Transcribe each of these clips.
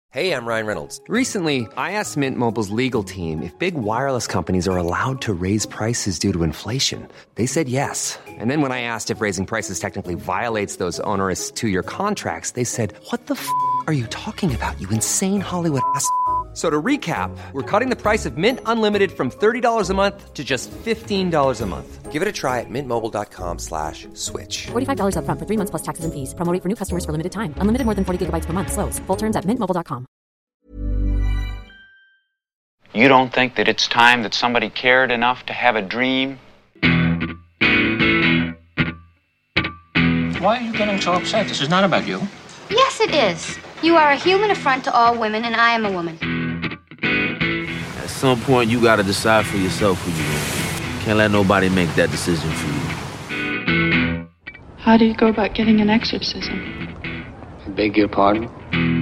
Hey, I'm Ryan Reynolds. Recently, I asked Mint Mobile's legal team if big wireless companies are allowed to raise prices due to inflation. They said yes. And then when I asked if raising prices technically violates those onerous two-year contracts, they said, "What the f*** are you talking about, you insane Hollywood ass?" So to recap, we're cutting the price of Mint Unlimited from $30 a month to just $15 a month. Give it a try at mintmobile.com/switch. $45 up front for 3 months plus taxes and fees. Promo rate for new customers for limited time. Unlimited more than 40 gigabytes per month. Slows full terms at mintmobile.com. You don't think that it's time that somebody cared enough to have a dream? Why are you getting so upset? This is not about you. Yes, it is. You are a human affront to all women, and I am a woman. At some point, you gotta decide for yourself who you want. Can't let nobody make that decision for you. How do you go about getting an exorcism? I beg your pardon?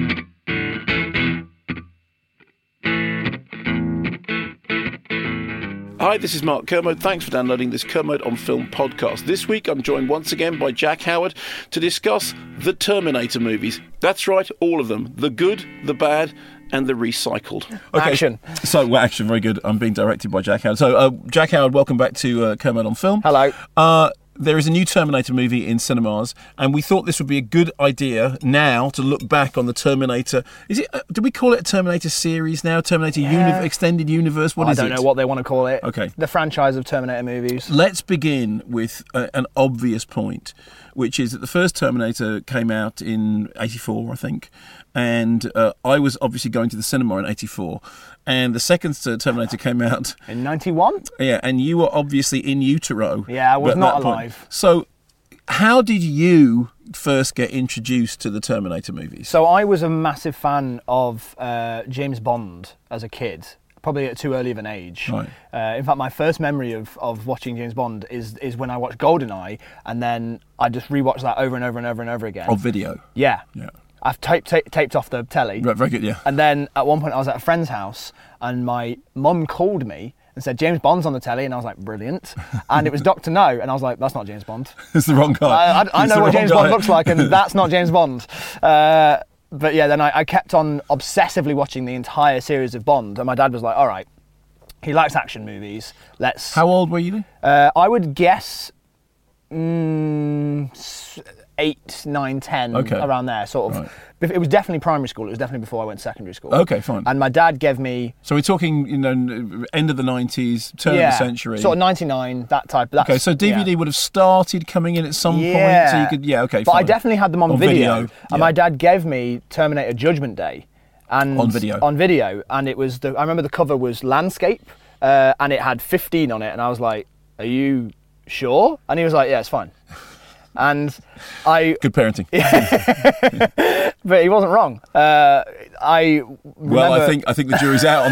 Hi, this is Mark Kermode. Thanks for downloading this Kermode on Film podcast. This week I'm joined once again by Jack Howard to discuss the Terminator movies. That's right, all of them. The good, the bad, and the recycled. Okay. Action. So, action, very good. I'm being directed by Jack Howard. So, Jack Howard, welcome back to Kermode on Film. Hello. There is a new Terminator movie in cinemas, and we thought this would be a good idea now to look back on the Terminator. Is it? Do we call it a Terminator series now? Terminator Extended Universe? What is it? I don't know what they want to call it. Okay. The franchise of Terminator movies. Let's begin with an obvious point, which is that the first Terminator came out in 84, I think, and I was obviously going to the cinema in 84. And the second Terminator came out in 91. Yeah, and you were obviously in utero. Yeah, I was not alive. So, how did you first get introduced to the Terminator movies? So I was a massive fan of James Bond as a kid, probably at too early of an age. Right. In fact, my first memory of watching James Bond is when I watched GoldenEye, and then I just rewatched that over and over and over and over again. Of video. Yeah. Yeah. I've taped off the telly. Right, very good, yeah. And then at one point I was at a friend's house and my mum called me and said, "James Bond's on the telly," and I was like, brilliant. And it was Dr. No, and I was like, that's not James Bond. It's the wrong guy. I know what James Bond looks like, and that's not James Bond. But yeah, then I kept on obsessively watching the entire series of Bond, and my dad was like, all right, he likes action movies, let's... How old were you? I would guess 8, 9, 10, around there, sort of. Right. It was definitely primary school. It was definitely before I went to secondary school. Okay, fine. And my dad gave me... So we're talking, end of the 90s, turn of the century. Sort of 99, that type. Okay, so DVD would have started coming in at some point, so you could... Yeah, okay, but fine. I definitely had them on video. And my dad gave me Terminator Judgment Day. And on video. On video. And it was... I remember the cover was landscape, and it had 15 on it, and I was like, are you sure? And he was like, yeah, it's fine. And good parenting. But he wasn't wrong. I think the jury's out on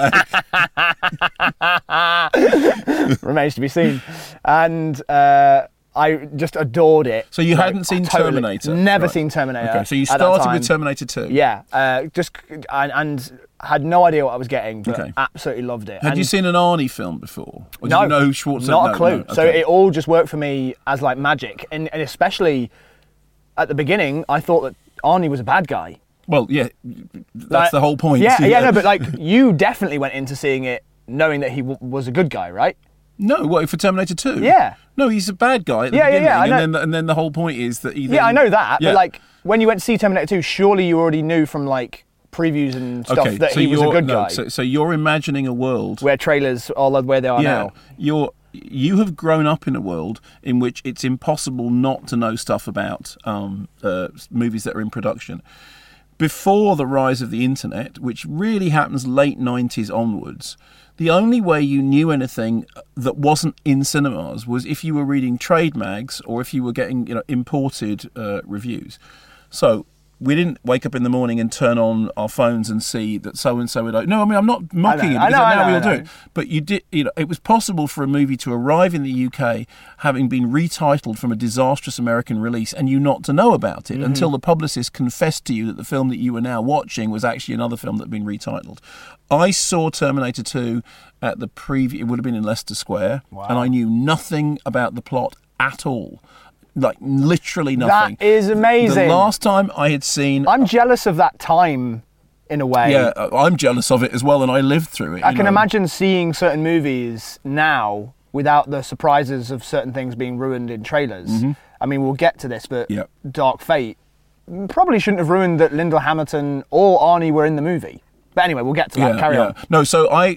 that, Jack. Remains to be seen. And I just adored it. So you hadn't seen Terminator? Never seen Terminator. Okay, so you started with Terminator 2? Yeah, and had no idea what I was getting, but absolutely loved it. Had you seen an Arnie film before? Or no, did you know Schwarzenegger? Not a clue. No. Okay. So it all just worked for me as like magic, and especially at the beginning, I thought that Arnie was a bad guy. Well, yeah, that's the whole point. No, but like you definitely went into seeing it knowing that he was a good guy, right? No, what, for Terminator 2? Yeah. No, he's a bad guy at the beginning, I know. And then the whole point is that he then... Yeah, I know that, but like, when you went to see Terminator 2, surely you already knew from like previews and stuff that he was a good guy. So you're imagining a world... where trailers are where they are now. You have grown up in a world in which it's impossible not to know stuff about movies that are in production. Before the rise of the internet, which really happens late 90s onwards, the only way you knew anything that wasn't in cinemas was if you were reading trade mags or if you were getting imported reviews. So we didn't wake up in the morning and turn on our phones and see that so-and-so would... No, I mean, I'm not mocking it, because now we all do it. But you did, it was possible for a movie to arrive in the UK having been retitled from a disastrous American release and you not to know about it until the publicist confessed to you that the film that you were now watching was actually another film that had been retitled. I saw Terminator 2 at the preview. It would have been in Leicester Square. Wow. And I knew nothing about the plot at all. Like, literally nothing. That is amazing. The last time I had seen... I'm jealous of that time in a way. Yeah, I'm jealous of it as well, and I lived through it. I can imagine seeing certain movies now without the surprises of certain things being ruined in trailers. Mm-hmm. I mean, we'll get to this, but Yep. Dark Fate probably shouldn't have ruined that Lyndall Hamilton or Arnie were in the movie. But anyway, we'll get to that. Carry on. No,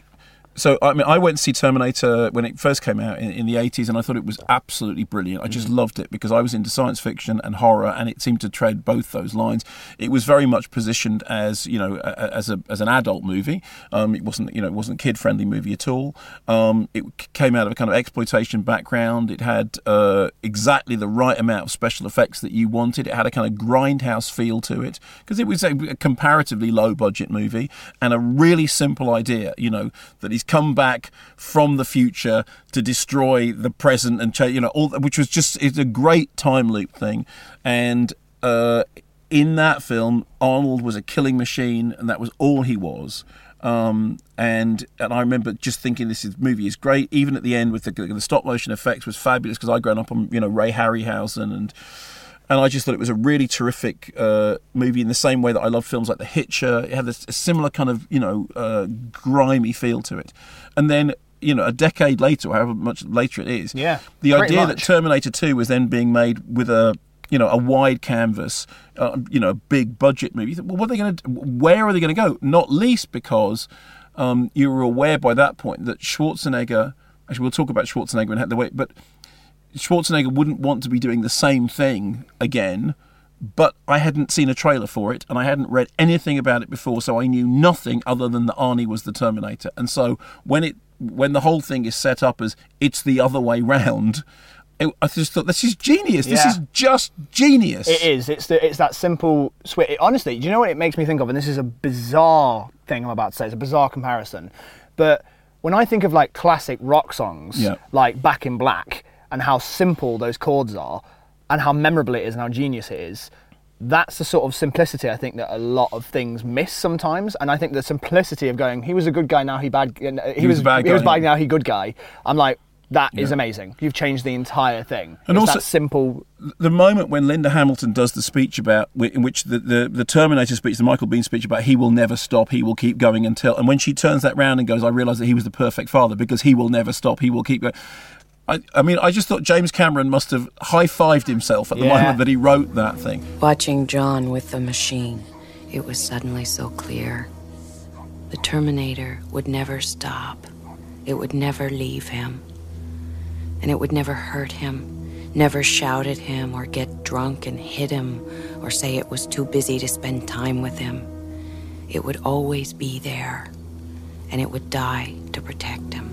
I went to see Terminator when it first came out in the 80s, and I thought it was absolutely brilliant. I just loved it because I was into science fiction and horror, and it seemed to tread both those lines. It was very much positioned as, you know, as an adult movie. It wasn't a kid-friendly movie at all. It came out of a kind of exploitation background. It had exactly the right amount of special effects that you wanted. It had a kind of grindhouse feel to it because it was a comparatively low-budget movie and a really simple idea, you know, that he's come back from the future to destroy the present and change, you know, which was just, it's a great time loop thing. And in that film, Arnold was a killing machine, and that was all he was. And I remember just thinking this movie is great. Even at the end with the stop motion effects was fabulous because I'd grown up on, you know, Ray Harryhausen and I just thought it was a really terrific movie in the same way that I love films like The Hitcher. It had a similar kind of, you know, grimy feel to it. And then, you know, a decade later, or however much later it is, the idea that Terminator 2 was then being made with a wide canvas, you know, a big budget movie. You think, well, where are they going to go? Not least because you were aware by that point that Schwarzenegger, actually we'll talk about Schwarzenegger and how the way, but Schwarzenegger wouldn't want to be doing the same thing again, but I hadn't seen a trailer for it and I hadn't read anything about it before, so I knew nothing other than that Arnie was the Terminator. And so when the whole thing is set up as it's the other way round, I just thought, this is genius. This is just genius. It is. It's that simple switch. Honestly, do you know what it makes me think of? And this is a bizarre thing I'm about to say. It's a bizarre comparison. But when I think of like classic rock songs, like Back in Black, and how simple those chords are, and how memorable it is, and how genius it is, that's the sort of simplicity I think that a lot of things miss sometimes. And I think the simplicity of going, he was a good guy, now he bad. He was bad, now he good guy. I'm like, that is amazing. You've changed the entire thing. And it's also that simple. The moment when Linda Hamilton does the speech in which the Terminator speech, the Michael Biehn speech about he will never stop, he will keep going until, and when she turns that round and goes, I realise that he was the perfect father because he will never stop, he will keep going. I mean, I just thought James Cameron must have high-fived himself at the moment that he wrote that thing. Watching John with the machine, it was suddenly so clear. The Terminator would never stop. It would never leave him. And it would never hurt him, never shout at him or get drunk and hit him or say it was too busy to spend time with him. It would always be there, and it would die to protect him.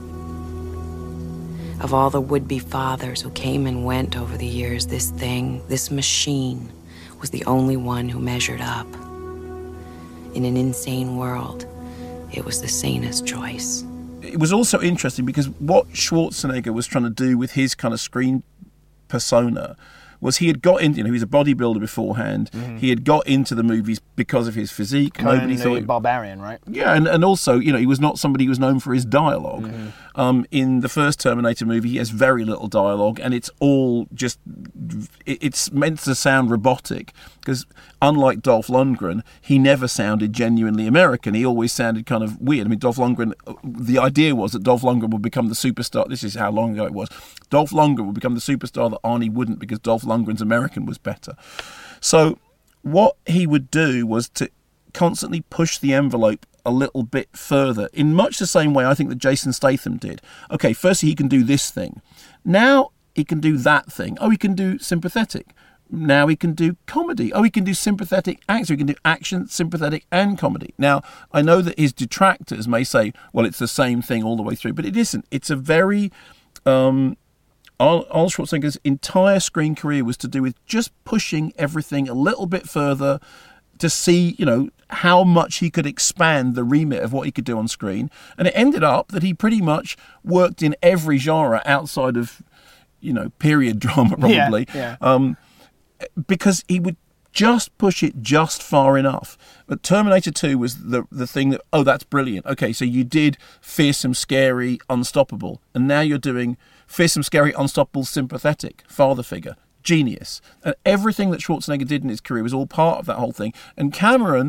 Of all the would-be fathers who came and went over the years, this machine, was the only one who measured up. In an insane world, it was the sanest choice. It was also interesting because what Schwarzenegger was trying to do with his kind of screen persona was he had got into, he was a bodybuilder beforehand. Mm-hmm. He had got into the movies because of his physique. Conan nobody thought barbarian, right? Yeah, and also, he was not somebody who was known for his dialogue. Mm-hmm. In the first Terminator movie, he has very little dialogue, and it's all just, it's meant to sound robotic because unlike Dolph Lundgren, he never sounded genuinely American. He always sounded kind of weird. I mean, Dolph Lundgren, the idea was that Dolph Lundgren would become the superstar. This is how long ago it was. Dolph Lundgren would become the superstar that Arnie wouldn't because Dolph Lundgren's American was better. So what he would do was to constantly push the envelope a little bit further in much the same way I think that Jason Statham did. Okay, firstly he can do this thing. Now he can do that thing. Oh, he can do sympathetic. Now he can do comedy. Oh, he can do sympathetic action. He can do action, sympathetic and comedy. Now, I know that his detractors may say, well, it's the same thing all the way through, but it isn't. It's a very... Arnold Schwarzenegger's entire screen career was to do with just pushing everything a little bit further to see, how much he could expand the remit of what he could do on screen. And it ended up that he pretty much worked in every genre outside of, period drama probably. Yeah. Because he would just push it just far enough. But Terminator 2 was the thing that, that's brilliant. Okay, so you did fearsome, scary, unstoppable. And now you're doing fearsome, scary, unstoppable, sympathetic, father figure. Genius. And everything that Schwarzenegger did in his career was all part of that whole thing. And Cameron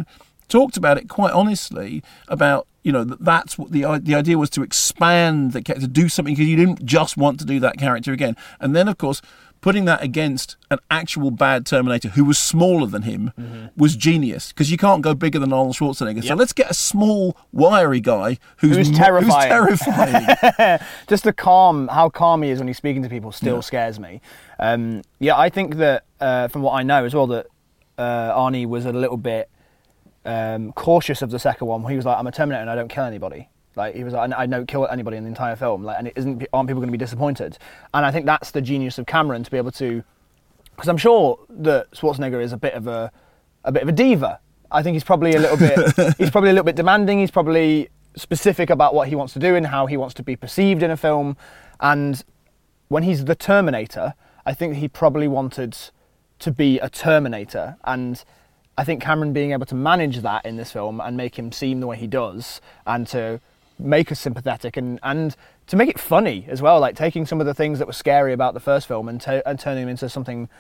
talked about it quite honestly about, that's what the idea was, to expand the character, to do something, because you didn't just want to do that character again. And then, of course, putting that against an actual bad Terminator who was smaller than him was genius, because you can't go bigger than Arnold Schwarzenegger. So let's get a small, wiry guy who's terrifying. Just how calm he is when he's speaking to people still scares me. I think that from what I know as well, that Arnie was a little bit cautious of the second one. He was like, I'm a Terminator and I don't kill anybody. Like, he was like, I don't kill anybody in the entire film. Like, and aren't people going to be disappointed? And I think that's the genius of Cameron, to be able to, because I'm sure that Schwarzenegger is a bit of a diva. I think he's probably a little bit demanding. He's probably specific about what he wants to do and how he wants to be perceived in a film. And when he's the Terminator, I think he probably wanted to be a Terminator. And I think Cameron being able to manage that in this film and make him seem the way he does, and to make us sympathetic and to make it funny as well, like taking some of the things that were scary about the first film and turning them into something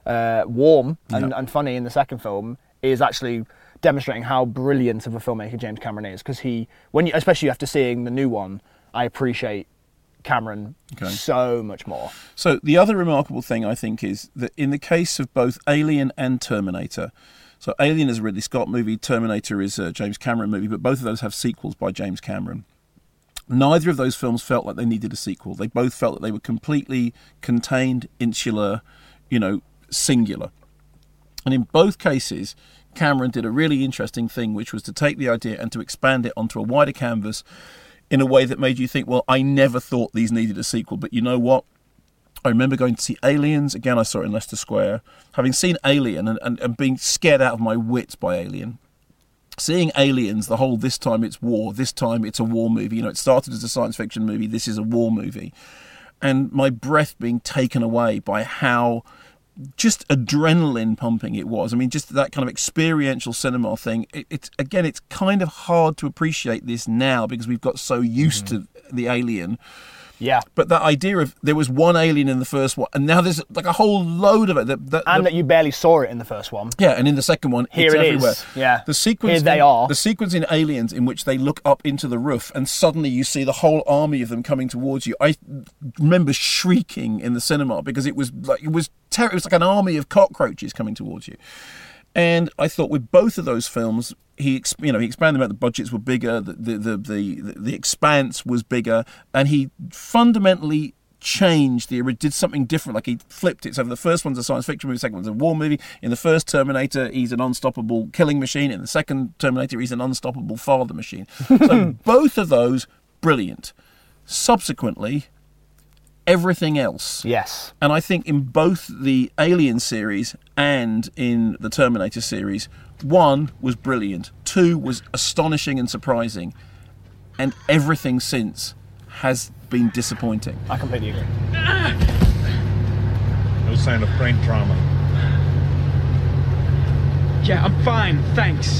warm and funny in the second film, is actually demonstrating how brilliant of a filmmaker James Cameron is. Because especially after seeing the new one, I appreciate Cameron so much more. So the other remarkable thing, I think, is that in the case of both Alien and Terminator, so Alien is a Ridley Scott movie, Terminator is a James Cameron movie, but both of those have sequels by James Cameron. Neither of those films felt like they needed a sequel. They both felt that they were completely contained, insular, singular. And in both cases, Cameron did a really interesting thing, which was to take the idea and to expand it onto a wider canvas in a way that made you think, well, I never thought these needed a sequel. But you know what? I remember going to see Aliens. Again, I saw it in Leicester Square. Having seen Alien and being scared out of my wits by Alien, seeing Aliens, the whole this time it's war, this time it's a war movie. It started as a science fiction movie, this is a war movie. And my breath being taken away by how just adrenaline pumping it was. I mean, just that kind of experiential cinema thing. It's kind of hard to appreciate this now because we've got so used to the Alien. Yeah. But that idea of there was one alien in the first one, and now there's like a whole load of it. That you barely saw it in the first one. Yeah, and in the second one, it's everywhere. Yeah. The sequence Here they are. The sequence in Aliens in which they look up into the roof and suddenly you see the whole army of them coming towards you. I remember shrieking in the cinema because it was like an army of cockroaches coming towards you. And I thought with both of those films, he expanded about the budgets were bigger, the expanse was bigger, and he fundamentally changed did something different. Like he flipped it. So the first one's a science fiction movie, the second one's a war movie. In the first Terminator, he's an unstoppable killing machine. In the second Terminator, he's an unstoppable father machine. So both of those, brilliant. Subsequently, everything else. Yes. And I think in both the Alien series and in the Terminator series, 1 was brilliant, 2 was astonishing and surprising, and everything since has been disappointing. I completely agree. No sign of brain trauma. Yeah, I'm fine, thanks.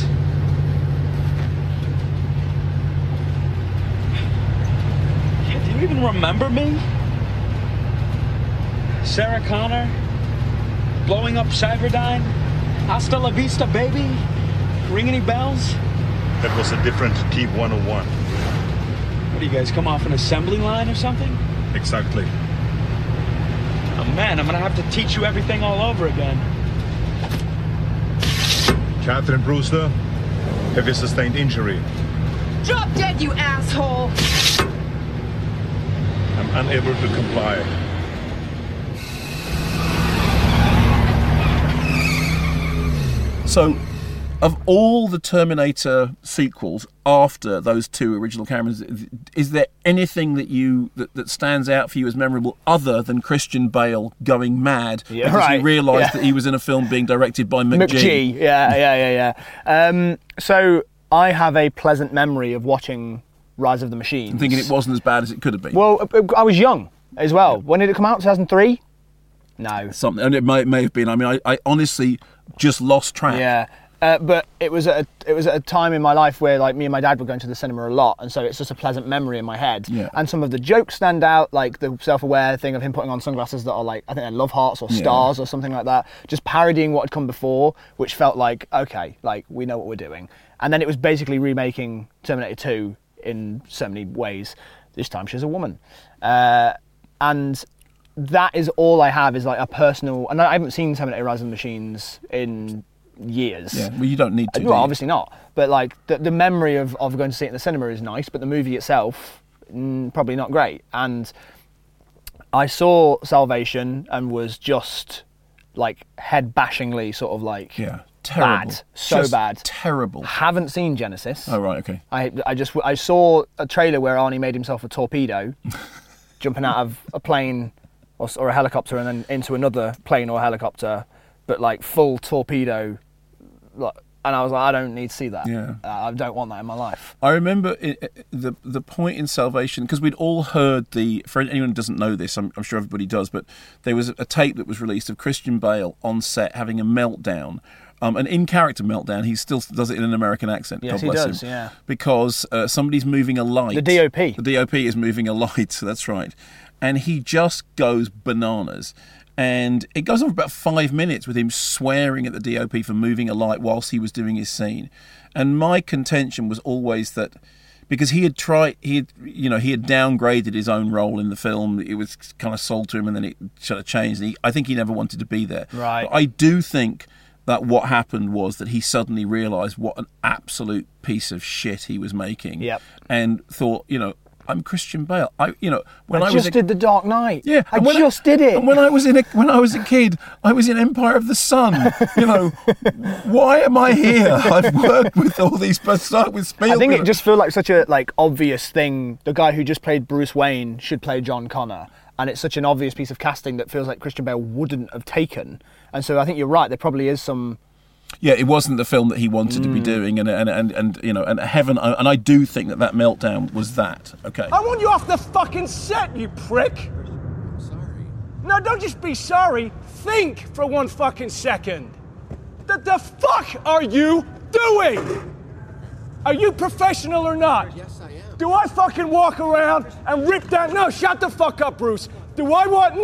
Yeah, do you even remember me? Sarah Connor, blowing up Cyberdyne, Hasta la vista, baby. Ring any bells? That was a different T-101. What, do you guys come off an assembly line or something? Exactly. Oh man, I'm gonna have to teach you everything all over again. Catherine Brewster, have you sustained injury? Drop dead, you asshole! I'm unable to comply. So, of all the Terminator sequels after those 2 original Camerons, is there anything that stands out for you as memorable other than Christian Bale going mad because he realised that he was in a film being directed by McG? Yeah. So I have a pleasant memory of watching Rise of the Machines. I'm thinking it wasn't as bad as it could have been. Well, I was young as well. When did it come out? 2003? No. Something, and it may have been. I mean, I honestly just lost track. Yeah. But it was at a time in my life where like me and my dad were going to the cinema a lot, and so it's just a pleasant memory in my head. Yeah. And some of the jokes stand out, like the self-aware thing of him putting on sunglasses that are like, I think they're love hearts or stars or something like that. Just parodying what had come before, which felt like, okay, like we know what we're doing. And then it was basically remaking Terminator 2 in so many ways. This time she's a woman. And that is all I have, is like a personal, and I haven't seen Terminator Rise of the Machines in years. Yeah, well, you don't need to. Well, obviously not. But like the memory of going to see it in the cinema is nice, but the movie itself, probably not great. And I saw Salvation and was just like head-bashingly sort of like terrible. Bad, so just bad, terrible. Haven't seen Genesis. Oh right, okay. I saw a trailer where Arnie made himself a torpedo, jumping out of a plane or a helicopter and then into another plane or helicopter, but like full torpedo. And I was like, I don't need to see that. Yeah. I don't want that in my life. I remember the point in Salvation, because we'd all heard for anyone who doesn't know this, I'm sure everybody does, but there was a tape that was released of Christian Bale on set having a meltdown. An in-character meltdown. He still does it in an American accent. Yes, God bless he does, him. yeah. Because somebody's moving a light. The DOP. The DOP is moving a light, that's right. And he just goes bananas. And it goes on for about 5 minutes with him swearing at the DOP for moving a light whilst he was doing his scene. And my contention was always that, because he had downgraded his own role in the film. It was kind of sold to him, and then it sort of changed. I think he never wanted to be there. Right. But I do think that what happened was that he suddenly realised what an absolute piece of shit he was making. Yep. And thought, I'm Christian Bale. I did The Dark Knight. Yeah, I just did it. And when I was a kid, I was in Empire of the Sun. Why am I here? I've worked with all these, but start with Spielberg. I think it just feels like such a obvious thing. The guy who just played Bruce Wayne should play John Connor, and it's such an obvious piece of casting that feels like Christian Bale wouldn't have taken. And so I think you're right. There probably is some. Yeah, it wasn't the film that he wanted to be doing, and heaven, and I do think that meltdown was that. Okay. I want you off the fucking set, you prick. I'm sorry. No, don't just be sorry. Think for 1 fucking second. The fuck are you doing? Are you professional or not? Yes, I am. Do I fucking walk around and rip down? No, shut the fuck up, Bruce. Do I want?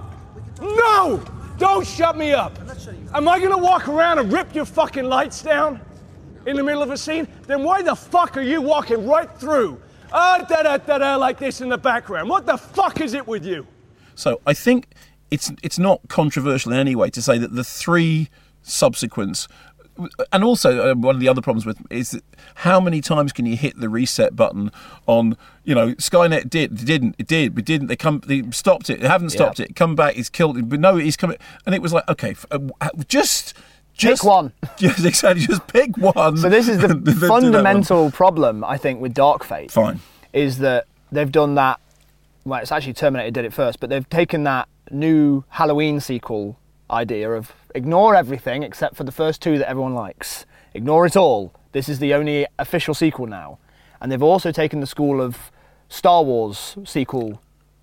No. Don't shut me up. Am I gonna walk around and rip your fucking lights down in the middle of a scene? Then why the fuck are you walking right through? Like this in the background. What the fuck is it with you? So I think it's not controversial in any way to say that the 3 subsequents, and also one of the other problems with is that how many times can you hit the reset button on, Skynet didn't, they stopped it, they haven't stopped it, come back, he's killed it, but no, he's coming, and it was like, okay, just pick one. Yes, exactly, just pick one. So this is the fundamental problem, I think, with Dark Fate. Fine. Is that they've done that, well, it's actually Terminator did it first, but they've taken that new Halloween sequel idea of ignore everything except for the first 2 that everyone likes. Ignore it all. This is the only official sequel now. And they've also taken the school of Star Wars sequel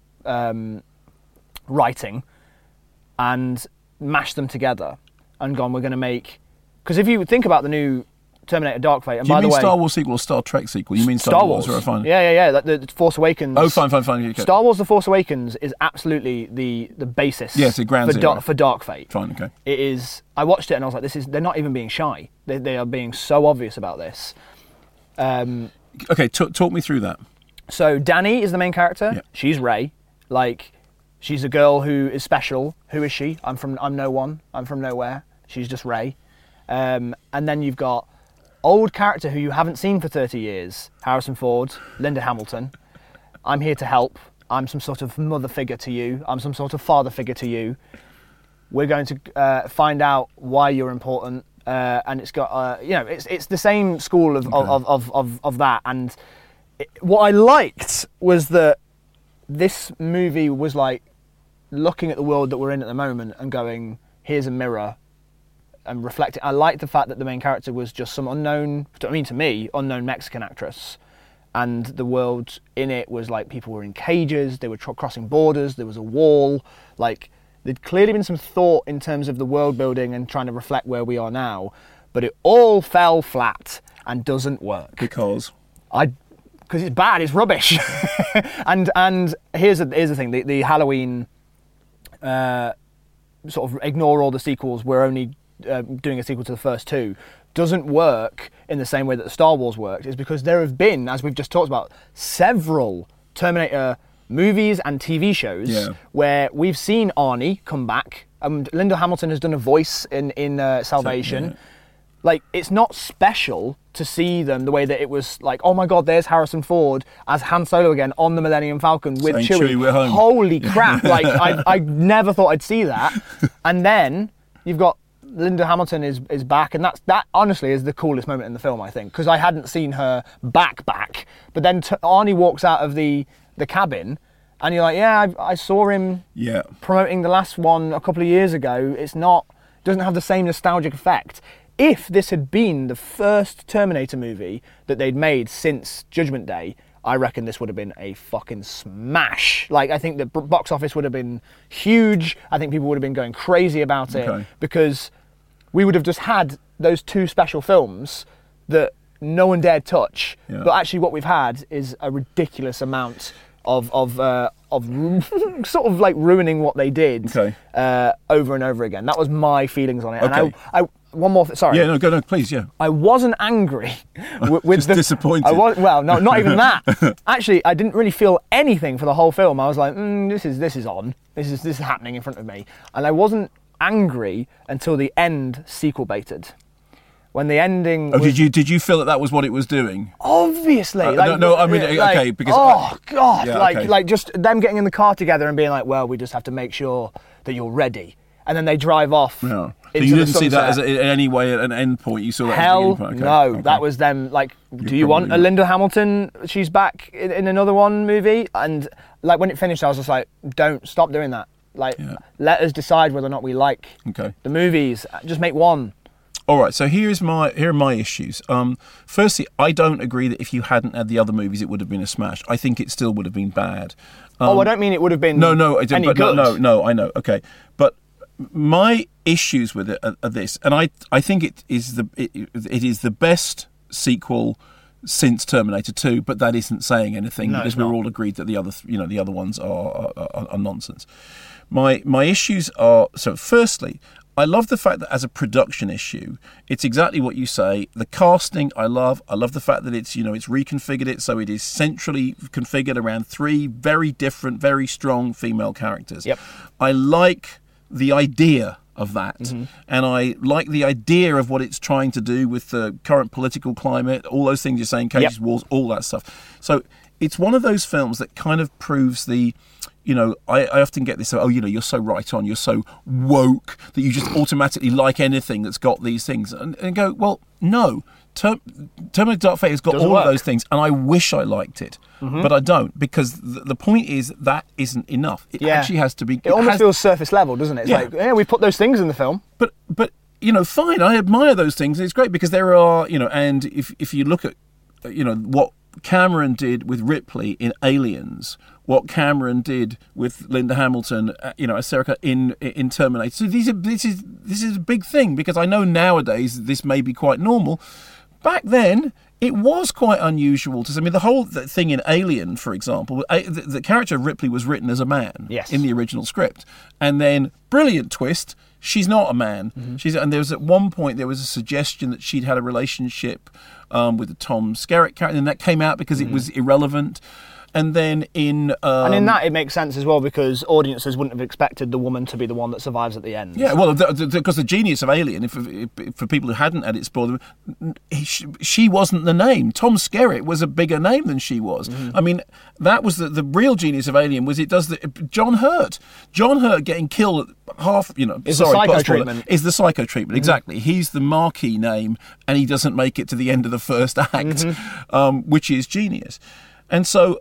writing and mashed them together and gone, we're going to make... Because if you think about the new Terminator Dark Fate, and by the way... Do you mean Star Wars sequel or Star Trek sequel? You mean Star Wars? Right, fine. Yeah. The Force Awakens... Oh, fine. Okay. Star Wars The Force Awakens is absolutely the basis for Dark Fate. Fine, okay. It is... I watched it and I was like, they're not even being shy. They are being so obvious about this. Okay, talk me through that. So Dani is the main character. Yeah. She's Rey. She's a girl who is special. Who is she? I'm no one. I'm from nowhere. She's just Rey. And then you've got old character who you haven't seen for 30 years. Harrison Ford, Linda Hamilton. I'm here to help. I'm some sort of mother figure to you. I'm some sort of father figure to you. We're going to find out why you're important. And it's got, it's the same school of that. And what I liked was that this movie was like looking at the world that we're in at the moment and going, here's a mirror, and reflecting. I liked the fact that the main character was just some unknown Mexican actress, and the world in it was like people were in cages, they were crossing borders, there was a wall. Like, there'd clearly been some thought in terms of the world building and trying to reflect where we are now, but it all fell flat and doesn't work. Because it's bad, it's rubbish. and here's the thing, the Halloween sort of ignore all the sequels, we're only doing a sequel to the first two, doesn't work in the same way that the Star Wars worked, is because there have been, as we've just talked about, several Terminator movies and TV shows where we've seen Arnie come back. Linda Hamilton has done a voice in Salvation. Like, it's not special to see them the way that it was like, oh my God, there's Harrison Ford as Han Solo again on the Millennium Falcon with Chewie. We're home. Holy crap. Like, I never thought I'd see that. And then you've got Linda Hamilton is back, and that honestly is the coolest moment in the film, I think, because I hadn't seen her back. But then Arnie walks out of the cabin, and you're like, yeah, I saw him promoting the last one a couple of years ago. Doesn't have the same nostalgic effect. If this had been the first Terminator movie that they'd made since Judgment Day, I reckon this would have been a fucking smash. Like, I think the box office would have been huge. I think people would have been going crazy about it because we would have just had those two special films that no one dared touch. Yeah. But actually what we've had is a ridiculous amount of sort of like ruining what they did over and over again. That was my feelings on it. Okay. And I one more sorry. Yeah, no, please, yeah. I wasn't angry with just disappointed. No, not even that. Actually, I didn't really feel anything for the whole film. I was like, this is on. This is happening in front of me. And I wasn't angry until the end sequel baited. When the ending did you feel that was what it was doing? Obviously. Because like just them getting in the car together and being like, well, we just have to make sure that you're ready. And then they drive off. Yeah. So you didn't see that as in any way an end point? You saw that Hell as a point? No. That was them like, do you want a Linda Hamilton? She's back in another one movie. And like when it finished, I was just like, don't stop doing that. Like, let us decide whether or not we like the movies. Just make one. All right, so here are my issues. Firstly, I don't agree that if you hadn't had the other movies, it would have been a smash. I think it still would have been bad. I don't mean it would have been good. No, I know. Okay, but my issues with it are this, and I think it is the best sequel since Terminator 2, but that isn't saying anything because we're all agreed that the other ones are nonsense. My issues are, so firstly, I love the fact that as a production issue, it's exactly what you say. The casting, I love the fact that it's reconfigured it so it is centrally configured around three very different, very strong female characters. Yep. I like the idea of that. Mm-hmm. And I like the idea of what it's trying to do with the current political climate, all those things you're saying, cages, walls, all that stuff. So it's one of those films that kind of proves the... I often get this, you're so right on, you're so woke that you just automatically like anything that's got these things. And go, well, no. Terminator Dark Fate has got all of those things, and I wish I liked it, but I don't, because the point is that isn't enough. It actually has to be... It almost feels surface level, doesn't it? It's like, we put those things in the film. But fine, I admire those things. It's great because there are, and if you look at, what Cameron did with Ripley in Aliens, what Cameron did with Linda Hamilton, as Sarah in Terminator. So this is a big thing, because I know nowadays this may be quite normal. Back then, it was quite unusual to. I mean, the whole thing in Alien, for example, the character of Ripley was written as a man in the original script, and then brilliant twist. She's not a man. Mm-hmm. And there was at one point there was a suggestion that she'd had a relationship with the Tom Skerritt character, and that came out because it was irrelevant. And then in that it makes sense as well, because audiences wouldn't have expected the woman to be the one that survives at the end. Yeah, well, because the genius of Alien, for people who hadn't had it spoiled, she wasn't the name. Tom Skerritt was a bigger name than she was. Mm-hmm. I mean, that was the real genius of Alien. Was it does John Hurt getting killed at half? Is the psycho treatment. Is the psycho treatment exactly? He's the marquee name, and he doesn't make it to the end of the first act, which is genius. And so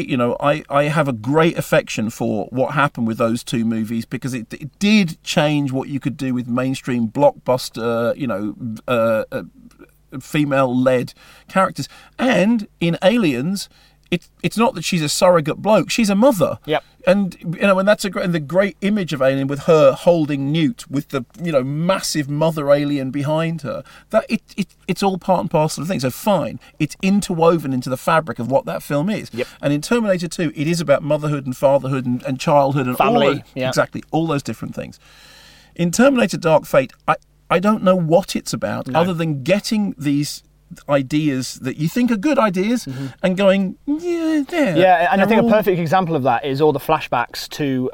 I have a great affection for what happened with those two movies, because it did change what you could do with mainstream blockbuster, female-led characters. And in Aliens, it's not that she's a surrogate bloke. She's a mother. Yep. And and that's and the great image of Alien with her holding Newt with the massive mother alien behind her. That it's all part and parcel of the thing. So fine, it's interwoven into the fabric of what that film is. Yep. And in Terminator 2, it is about motherhood and fatherhood and childhood and family. Exactly, all those different things. In Terminator Dark Fate, I don't know what it's about other than getting these ideas that you think are good ideas and going, yeah, and I think a perfect example of that is all the flashbacks to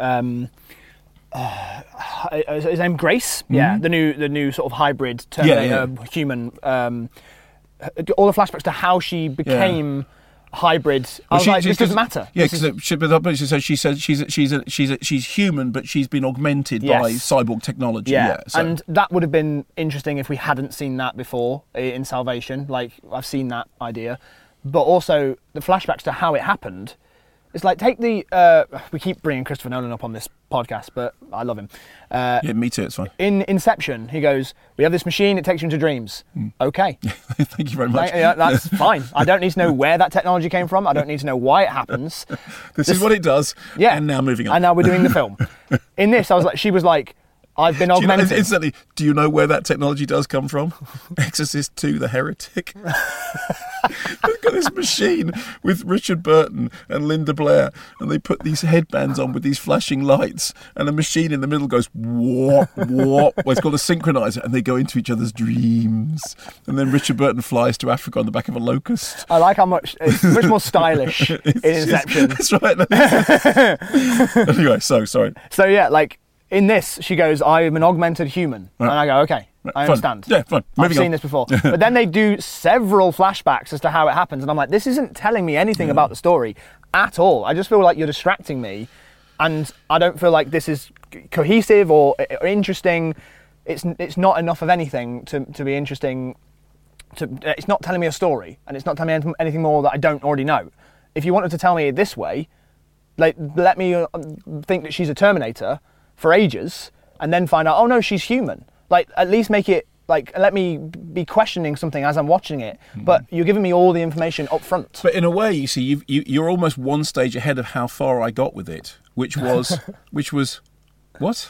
his name Grace, the new sort of hybrid Terminator human, all the flashbacks to how she became hybrid. I was like, this doesn't matter. Yeah, because she said she's human, but she's been augmented by cyborg technology. Yeah, and that would have been interesting if we hadn't seen that before in Salvation. Like, I've seen that idea, but also the flashbacks to how it happened. It's like, take the... we keep bringing Christopher Nolan up on this podcast, but I love him. Yeah, me too, it's fine. In Inception, he goes, we have this machine, it takes you into dreams. Okay. Thank you very much. That's fine. I don't need to know where that technology came from. I don't need to know why it happens. This is what it does, and now moving on. And now we're doing the film. In this, she was like, I've been augmented. Instantly, do you know where that technology does come from? Exorcist 2, The Heretic. They've got this machine with Richard Burton and Linda Blair, and they put these headbands on with these flashing lights, and a machine in the middle goes whoop, whoop. Well, it's called a synchronizer, and they go into each other's dreams. And then Richard Burton flies to Africa on the back of a locust. I like how much it's much more stylish in Inception. That's right. Anyway, sorry. So yeah, like, in this, she goes, I'm an augmented human. Right. And I go, okay, I understand. Yeah, fine. I've seen this before. But then they do several flashbacks as to how it happens. And I'm like, this isn't telling me anything about the story at all. I just feel like you're distracting me. And I don't feel like this is cohesive or interesting. It's not enough of anything to be interesting. It's not telling me a story. And it's not telling me anything more that I don't already know. If you wanted to tell me this way, like, let me think that she's a Terminator for ages, and then find out, oh no, she's human. Like, at least make it, like, let me be questioning something as I'm watching it. But you're giving me all the information up front. But in a way, you see, you're almost one stage ahead of how far I got with it, which was what?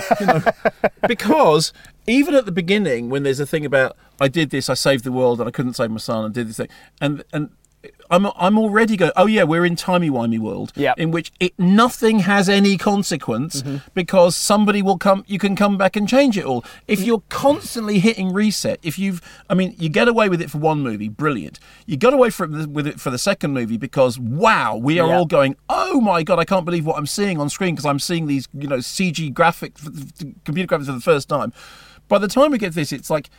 Because even at the beginning, when there's a thing about, I did this, I saved the world, and I couldn't save my son, and did this thing, and I'm already going, oh yeah, we're in timey-wimey world, in which nothing has any consequence because somebody will come, you can come back and change it all. If you're constantly hitting reset, you get away with it for one movie, brilliant. You got away with it for the second movie because, wow, we are all going, oh my God, I can't believe what I'm seeing on screen because I'm seeing these, CG computer graphics for the first time. By the time we get to this, it's like,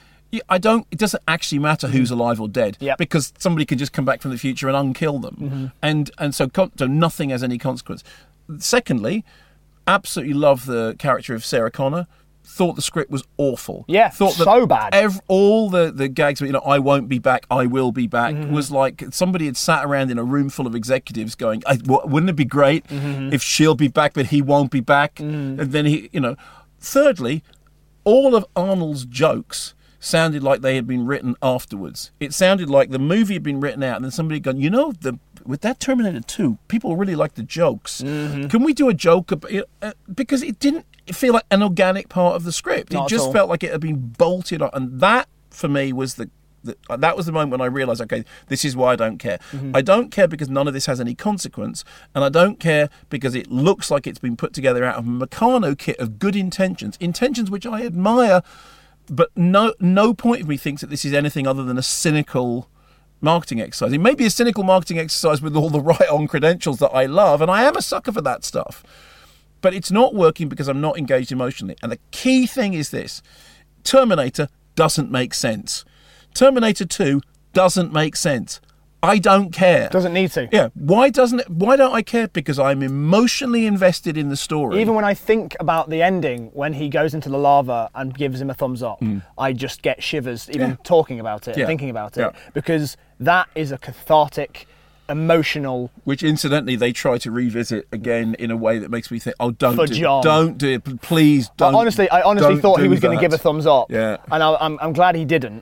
it doesn't actually matter who's alive or dead because somebody can just come back from the future and unkill them. And so nothing has any consequence. Secondly, absolutely love the character of Sarah Connor. Thought the script was awful. Yeah, thought so bad. All the gags, I won't be back, I will be back, was like somebody had sat around in a room full of executives going, wouldn't it be great if she'll be back but he won't be back? And then Thirdly, all of Arnold's jokes sounded like they had been written afterwards. It sounded like the movie had been written out and then somebody had gone, with that Terminator 2, people really like the jokes. Can we do a joke about it? Because it didn't feel like an organic part of the script. It just felt like it had been bolted on. And that, for me, was that was the moment when I realised, okay, this is why I don't care. I don't care because none of this has any consequence, and I don't care because it looks like it's been put together out of a Meccano kit of good intentions which I admire. But no point of me thinks that this is anything other than a cynical marketing exercise. It may be a cynical marketing exercise with all the right-on credentials that I love, and I am a sucker for that stuff. But it's not working because I'm not engaged emotionally. And the key thing is this. Terminator doesn't make sense. Terminator 2 doesn't make sense. I don't care. Doesn't need to. Yeah. Why don't I care? Because I'm emotionally invested in the story. Even when I think about the ending, when he goes into the lava and gives him a thumbs up, I just get shivers even talking about it, thinking about it, because that is a cathartic, emotional... Which, incidentally, they try to revisit again in a way that makes me think, oh, don't do it. Please don't. I honestly thought he was going to give a thumbs up. Yeah. And I'm glad he didn't.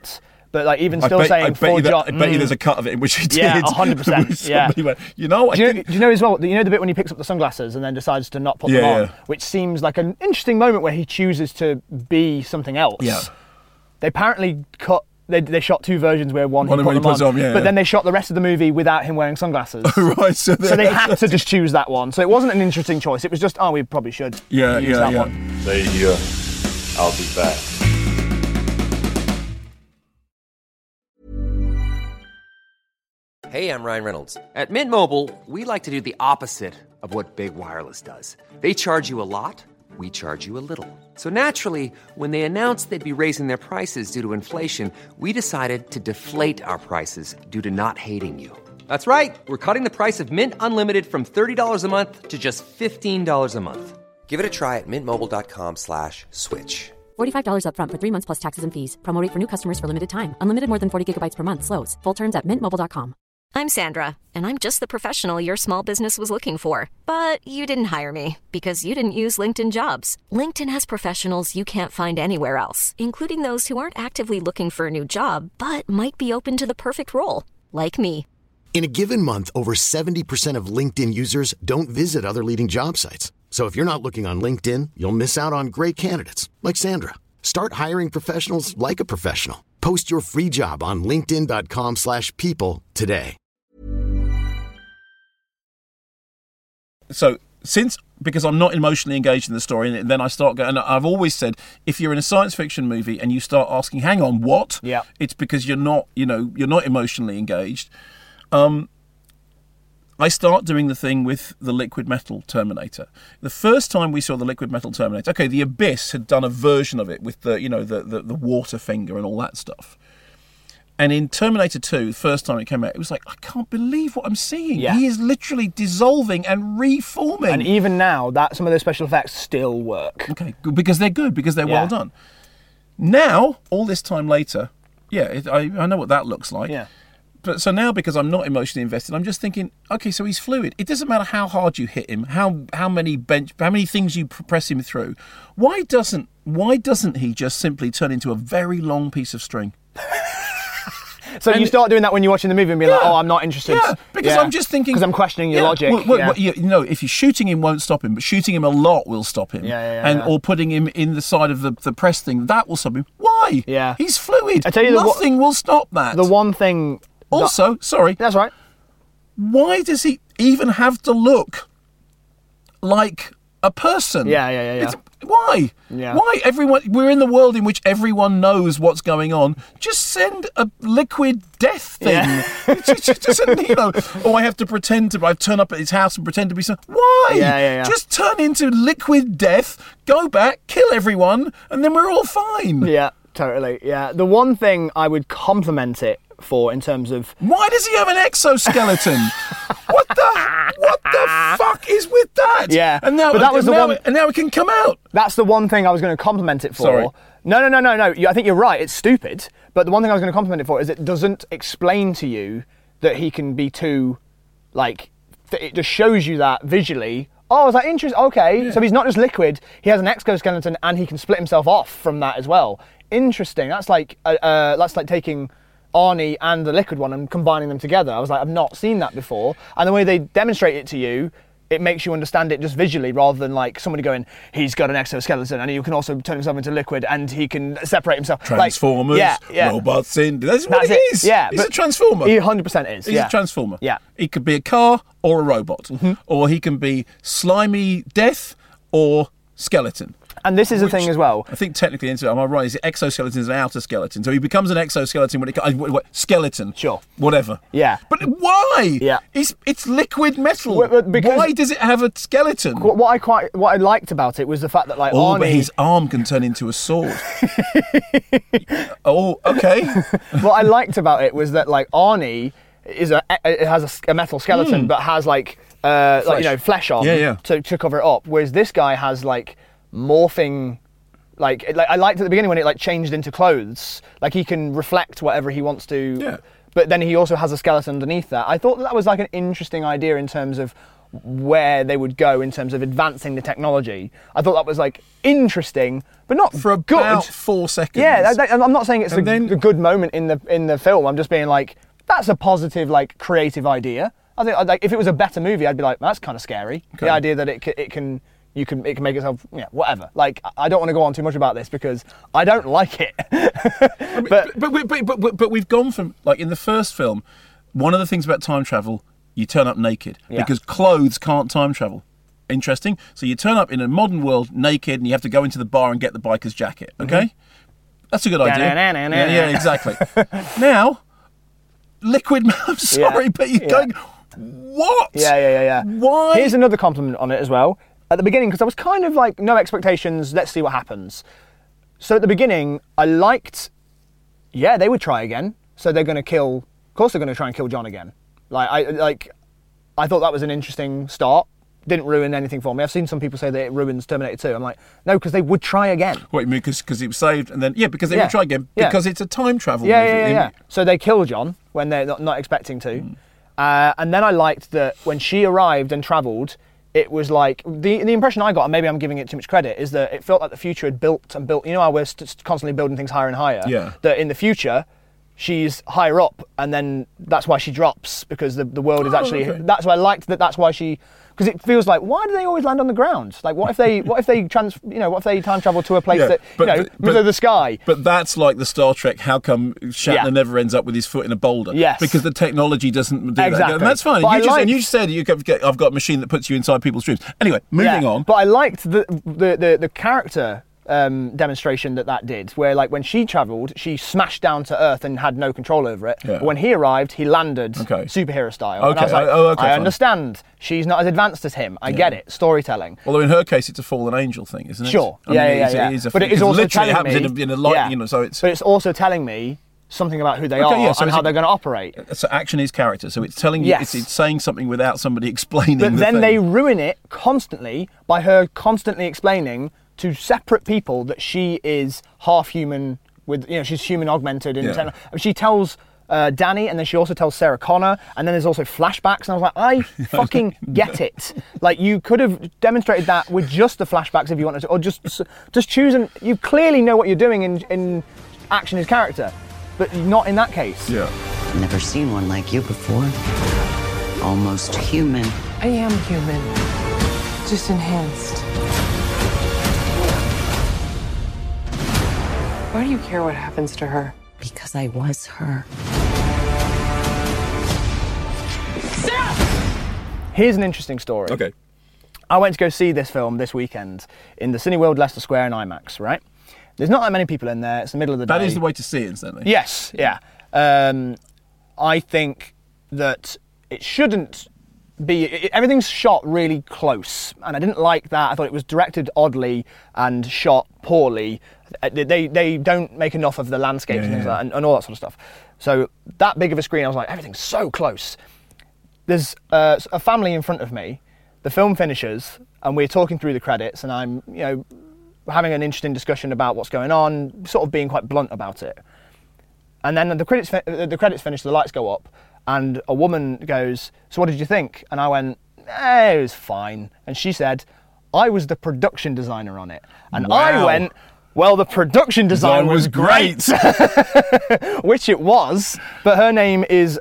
But like even still saying I bet you there's a cut of it in which he did. Yeah, 100%. Yeah. Went, do you know as well? You know the bit when he picks up the sunglasses and then decides to not put them on, which seems like an interesting moment where he chooses to be something else. Yeah. They apparently cut. They shot 2 versions where one he put them on, but then they shot the rest of the movie without him wearing sunglasses. Right. So they had to just choose that one. So it wasn't an interesting choice. It was just, we probably should use that one. Stay here. I'll be back. Hey, I'm Ryan Reynolds. At Mint Mobile, we like to do the opposite of what Big Wireless does. They charge you a lot, we charge you a little. So naturally, when they announced they'd be raising their prices due to inflation, we decided to deflate our prices due to not hating you. That's right. We're cutting the price of Mint Unlimited from $30 a month to just $15 a month. Give it a try at mintmobile.com/switch. $45 up front for 3 months plus taxes and fees. Promo rate for new customers for limited time. Unlimited more than 40 gigabytes per month slows. Full terms at mintmobile.com. I'm Sandra, and I'm just the professional your small business was looking for. But you didn't hire me because you didn't use LinkedIn Jobs. LinkedIn has professionals you can't find anywhere else, including those who aren't actively looking for a new job, but might be open to the perfect role, like me. In a given month, over 70% of LinkedIn users don't visit other leading job sites. So if you're not looking on LinkedIn, you'll miss out on great candidates, like Sandra. Start hiring professionals like a professional. Post your free job on linkedin.com/people today. So because I'm not emotionally engaged in the story, and then I start going, and I've always said, if you're in a science fiction movie and you start asking, hang on, what? Yeah. It's because you're not emotionally engaged. I start doing the thing with the liquid metal Terminator. The first time we saw the liquid metal Terminator, okay, the Abyss had done a version of it with the water finger and all that stuff. And in Terminator 2, the first time it came out, it was like, I can't believe what I'm seeing. Yeah. He is literally dissolving and reforming. And even now, some of those special effects still work. Okay, because they're good, because they're well done. Now, all this time later, I know what that looks like. Yeah. But so now, because I'm not emotionally invested, I'm just thinking, okay, so he's fluid. It doesn't matter how hard you hit him, how many things you press him through. Why doesn't he just simply turn into a very long piece of string? So you start doing that when you're watching the movie and be like, I'm not interested. Yeah, because I'm just thinking... Because I'm questioning your logic. If you're shooting him won't stop him, but shooting him a lot will stop him. Or putting him in the side of the press thing, that will stop him. Why? Yeah. He's fluid. I tell you, nothing will stop that. The one thing... Also, sorry. That's right. Why does he even have to look like a person? Yeah. Why? Yeah. Why? We're in the world in which everyone knows what's going on. Just send a liquid death thing. Yeah. I have to pretend to. I turn up at his house and pretend to be some. Why? Yeah. Just turn into liquid death. Go back, kill everyone, and then we're all fine. Yeah, totally. Yeah. The one thing I would compliment it for in terms of... Why does he have an exoskeleton? What the fuck is with that? Yeah. And now, and now it can come out. That's the one thing I was going to compliment it for. Sorry. No. I think you're right. It's stupid. But the one thing I was going to compliment it for is it doesn't explain to you that he can be too, it just shows you that visually. Oh, is that interesting? Okay. Yeah. So he's not just liquid. He has an exoskeleton and he can split himself off from that as well. Interesting. That's like taking Arnie and the liquid one and combining them together. I was like, I've not seen that before. And the way they demonstrate it to you, it makes you understand it just visually rather than like somebody going, he's got an exoskeleton and he can also turn himself into liquid and he can separate himself. Transformers, robots that's what he is. Yeah, he's a transformer. He 100% is. He's a transformer. Yeah. He could be a car or a robot. Mm-hmm. Or he can be slimy death or skeleton. And this is the thing as well. I think technically, am I right? Is it exoskeleton is an outer skeleton? So he becomes an exoskeleton when it skeleton. Sure. Whatever. Yeah. But why? Yeah. It's liquid metal. Why does it have a skeleton? What I liked about it was the fact that Arnie... but his arm can turn into a sword. Oh, okay. What I liked about it was that Arnie has a metal skeleton, but has flesh on to cover it up, whereas this guy has morphing, I liked at the beginning when it changed into clothes, he can reflect whatever he wants to, but then he also has a skeleton underneath that. I thought that was an interesting idea in terms of where they would go in terms of advancing the technology. I thought that was like interesting, but not for good. About 4 seconds. Yeah, I'm not saying it's a good moment in the film. I'm just being like, that's a positive, like, creative idea. I think, like, if it was a better movie, I'd be like, that's kind of scary. Okay. The idea that it can make itself, whatever. Like, I don't want to go on too much about this because I don't like it. but we've gone from, like, in the first film, one of the things about time travel, you turn up naked because clothes can't time travel. Interesting. So you turn up in a modern world naked and you have to go into the bar and get the biker's jacket. Okay? Mm-hmm. That's a good idea. Yeah, exactly. Now, Liquid Man, I'm sorry, but you're going, what? Yeah. Why? Here's another compliment on it as well. At the beginning, because I was kind of like, no expectations, let's see what happens. So at the beginning, I liked, they would try again. So they're going to kill, of course they're going to try and kill John again. I thought that was an interesting start. Didn't ruin anything for me. I've seen some people say that it ruins Terminator 2. I'm like, no, because they would try again. Wait, because it was saved, and then because they would try again because it's a time travel movie. Yeah. So they kill John when they're not expecting to, and then I liked that when she arrived and travelled, it was like the impression I got, and maybe I'm giving it too much credit, is that it felt like the future had built and built. You know how we're constantly building things higher and higher. Yeah. That in the future, she's higher up, and then that's why she drops because the world is actually. Okay. That's why I liked that. That's why she. Because it feels like, why do they always land on the ground? Like, what if they time travel to a place middle of the sky? But that's like the Star Trek. How come Shatner never ends up with his foot in a boulder? Yes, because the technology doesn't do that. And that's fine. You just said I've got a machine that puts you inside people's dreams. Anyway, moving on. But I liked the character demonstration that did, where like when she travelled, she smashed down to Earth and had no control over it. Yeah. But when he arrived, he landed superhero style. Okay. And I was like, I understand. She's not as advanced as him. I get it. Storytelling. Although in her case, it's a fallen angel thing, isn't it? Sure. But it is also telling me. It happens in a light, so it's. But it's also telling me something about who they are and how they're going to operate. So action is character. So it's telling you, it's saying something without somebody explaining. But then they ruin it constantly by her constantly explaining to separate people that she is half human with, she's human augmented. She tells Danny, and then she also tells Sarah Connor, and then there's also flashbacks, and I was like, I fucking get it. Like, you could have demonstrated that with just the flashbacks if you wanted to, or just choose, and you clearly know what you're doing in action is character, but not in that case. Yeah. Never seen one like you before. Almost human. I am human, just enhanced. Why do you care what happens to her? Because I was her. Here's an interesting story. Okay. I went to go see this film this weekend in the Cineworld Leicester Square in IMAX, right? There's not that many people in there. It's the middle of the day. That is the way to see it, incidentally. Yes, yeah. I think that it shouldn't be... Everything's shot really close, and I didn't like that. I thought it was directed oddly and shot poorly. They don't make enough of the landscapes and things like that, and all that sort of stuff. So that big of a screen, I was like, everything's so close. There's a family in front of me. The film finishes, and we're talking through the credits, and I'm, having an interesting discussion about what's going on, sort of being quite blunt about it. And then the credits finish, the lights go up, and a woman goes, "So what did you think?" And I went, "It was fine." And she said, "I was the production designer on it." And I went, "Well, the production design was great." Which it was, but her name is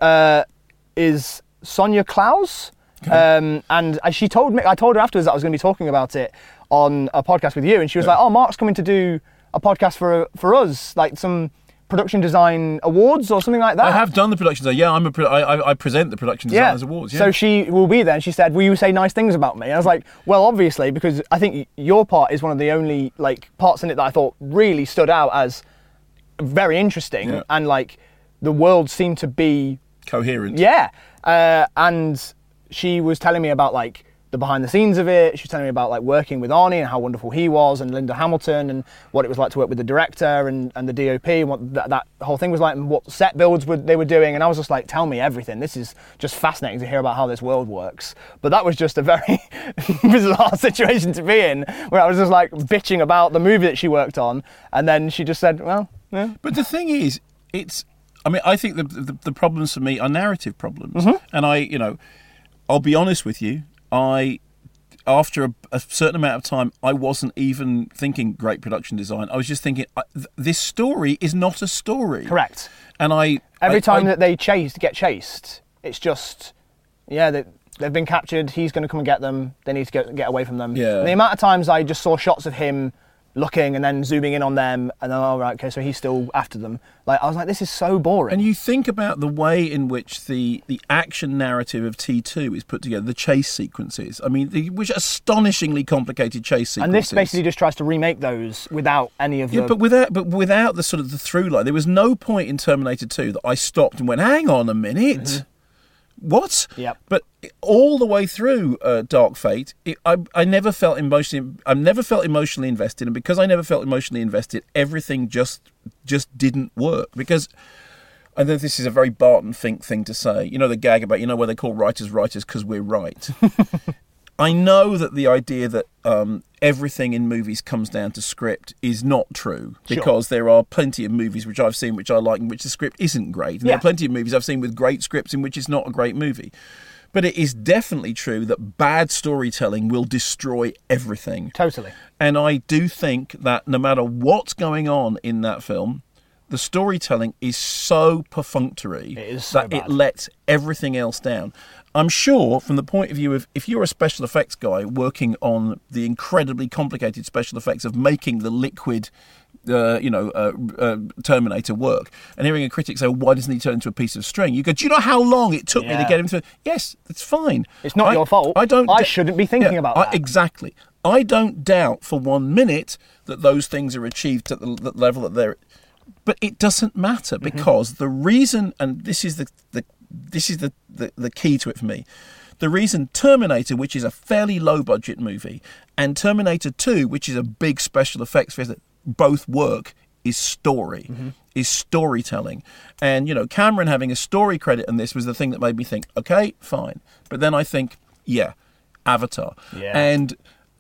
Sonia Klaus. Okay. And she told me, I told her afterwards that I was going to be talking about it on a podcast with you, and she was like, "Oh, Mark's coming to do a podcast for us, like some production design awards or something like that." I have done the production design. Yeah, I present the production designers awards. Yeah. So she will be there, and she said, "Will you say nice things about me?" And I was like, "Well, obviously, because I think your part is one of the only parts in it that I thought really stood out as very interesting, and the world seemed to be coherent." Yeah, and she was telling me about the behind the scenes of it. She was telling me about working with Arnie and how wonderful he was, and Linda Hamilton, and what it was like to work with the director and the DOP, and what that whole thing was like, and what set builds they were doing. And I was just like, tell me everything. This is just fascinating to hear about how this world works. But that was just a very bizarre situation to be in, where I was just bitching about the movie that she worked on, and then she just said, "Well, yeah." But the thing is, I think the problems for me are narrative problems, and I'll be honest with you. after a certain amount of time, I wasn't even thinking great production design. I was just thinking, this story is not a story. Correct. And every time that they get chased, it's just, they've been captured. He's going to come and get them. They need to get away from them. Yeah. And the amount of times I just saw shots of him looking and then zooming in on them, and then, oh, right, okay, so he's still after them. Like, I was like, this is so boring. And you think about the way in which the action narrative of T2 is put together, the chase sequences. I mean, which astonishingly complicated chase sequences. And this basically just tries to remake those without any of the... But without the sort of the through line. There was no point in Terminator 2 that I stopped and went, hang on a minute. Mm-hmm. What? Yep. But all the way through Dark Fate, I never felt emotionally invested, and because I never felt emotionally invested, everything just didn't work. Because I know this is a very Barton Fink thing to say. You know the gag about where they call writers because we're right. I know that the idea that everything in movies comes down to script is not true, because there are plenty of movies which I've seen which I like in which the script isn't great. And there are plenty of movies I've seen with great scripts in which it's not a great movie. But it is definitely true that bad storytelling will destroy everything. Totally. And I do think that no matter what's going on in that film, the storytelling is so perfunctory that it lets everything else down. I'm sure, from the point of view of, if you're a special effects guy working on the incredibly complicated special effects of making the liquid, Terminator work, and hearing a critic say, why doesn't he turn into a piece of string? You go, do you know how long it took me to get him to... Yes, it's fine. It's not your fault. I shouldn't be thinking about that. Exactly. I don't doubt for 1 minute that those things are achieved at the level that they're... But it doesn't matter, because the reason, and this is the key to it for me, the reason Terminator, which is a fairly low budget movie, and Terminator 2, which is a big special effects film, that both work, is story, is storytelling. And, Cameron having a story credit on this was the thing that made me think, okay, fine. But then I think, Avatar. Yeah. And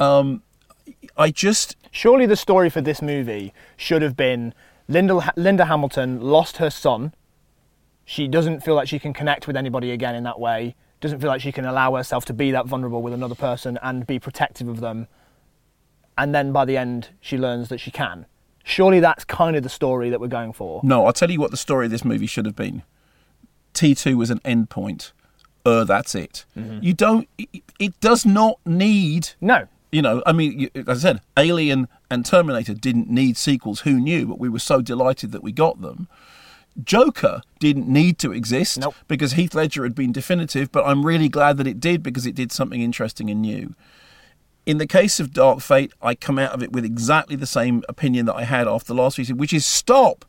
Surely the story for this movie should have been Linda Hamilton lost her son. She doesn't feel like she can connect with anybody again in that way. Doesn't feel like she can allow herself to be that vulnerable with another person and be protective of them. And then by the end, she learns that she can. Surely that's kind of the story that we're going for. No, I'll tell you what the story of this movie should have been. T2 was an end point. That's it. You don't... It does not need... No. As I said, Alien and Terminator didn't need sequels. Who knew? But we were so delighted that we got them. Joker didn't need to exist because Heath Ledger had been definitive, but I'm really glad that it did, because it did something interesting and new. In the case of Dark Fate, I come out of it with exactly the same opinion that I had after the last season, which is stop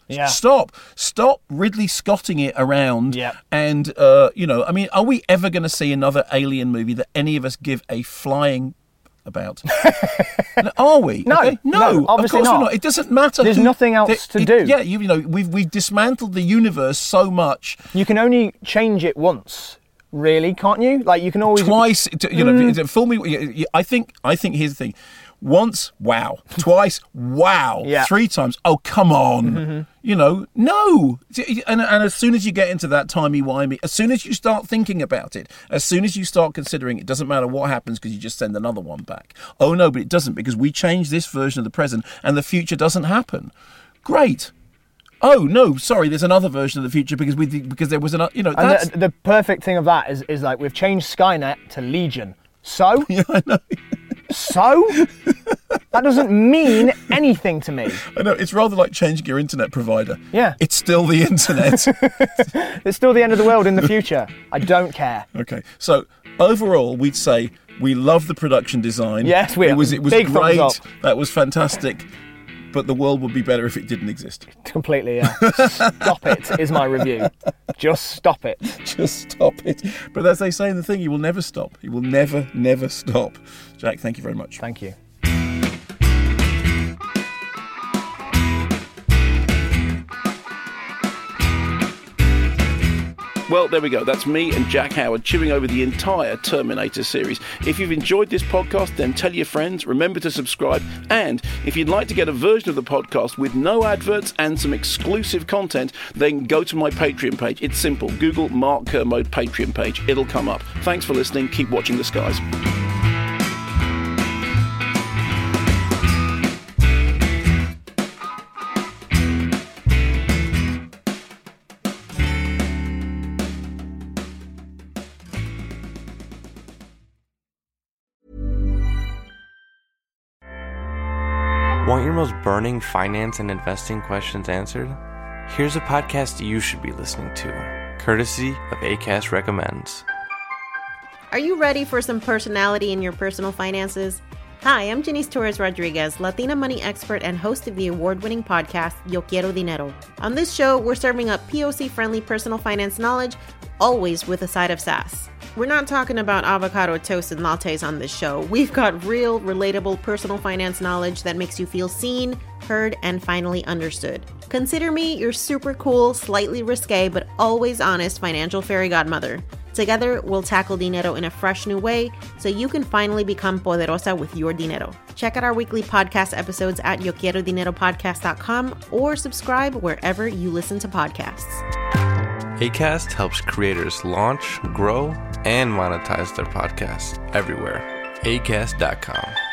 Ridley Scotting it around. Yeah. And, are we ever going to see another Alien movie that any of us give a flying about? Are we? No, okay? no, obviously of course not. we're not. It doesn't matter. There's nothing else to do. Yeah, we've dismantled the universe so much. You can only change it once, really, can't you? Like, you can always twice. Fool me. I think here's the thing. Once, wow. Twice, wow. Yeah. 3 times, oh, come on. No. And as soon as you get into that timey-wimey, as soon as you start thinking about it, as soon as you start considering it doesn't matter what happens because you just send another one back. Oh, no, but it doesn't, because we change this version of the present and the future doesn't happen. Great. Oh, no, sorry, there's another version of the future because there was another, that's... And the perfect thing of that is like, we've changed Skynet to Legion. So? Yeah, I know. So? That doesn't mean anything to me. I know, it's rather like changing your internet provider. Yeah. It's still the internet. It's still the end of the world in the future. I don't care. Okay, so overall, we'd say we love the production design. Yes, we are. It was Big great. Thumbs up. That was fantastic. But the world would be better if it didn't exist. Completely, yeah. Stop it is my review. Just stop it. Just stop it. But as they say in the thing, you will never stop. You will never, never stop. Jack, thank you very much. Thank you. Well, there we go. That's me and Jack Howard chewing over the entire Terminator series. If you've enjoyed this podcast, then tell your friends, remember to subscribe, and if you'd like to get a version of the podcast with no adverts and some exclusive content, then go to my Patreon page. It's simple. Google Mark Kermode Patreon page. It'll come up. Thanks for listening. Keep watching the skies. Want your most burning finance and investing questions answered? Here's a podcast you should be listening to, courtesy of Acast Recommends. Are you ready for some personality in your personal finances? Hi, I'm Janice Torres Rodriguez, Latina money expert and host of the award-winning podcast, Yo Quiero Dinero. On this show, we're serving up POC-friendly personal finance knowledge, always with a side of sass. We're not talking about avocado toast and lattes on this show. We've got real, relatable personal finance knowledge that makes you feel seen, heard, and finally understood. Consider me your super cool, slightly risque, but always honest financial fairy godmother. Together, we'll tackle dinero in a fresh new way so you can finally become poderosa with your dinero. Check out our weekly podcast episodes at YoQuieroDineroPodcast.com or subscribe wherever you listen to podcasts. Acast helps creators launch, grow, and monetize their podcasts everywhere. Acast.com.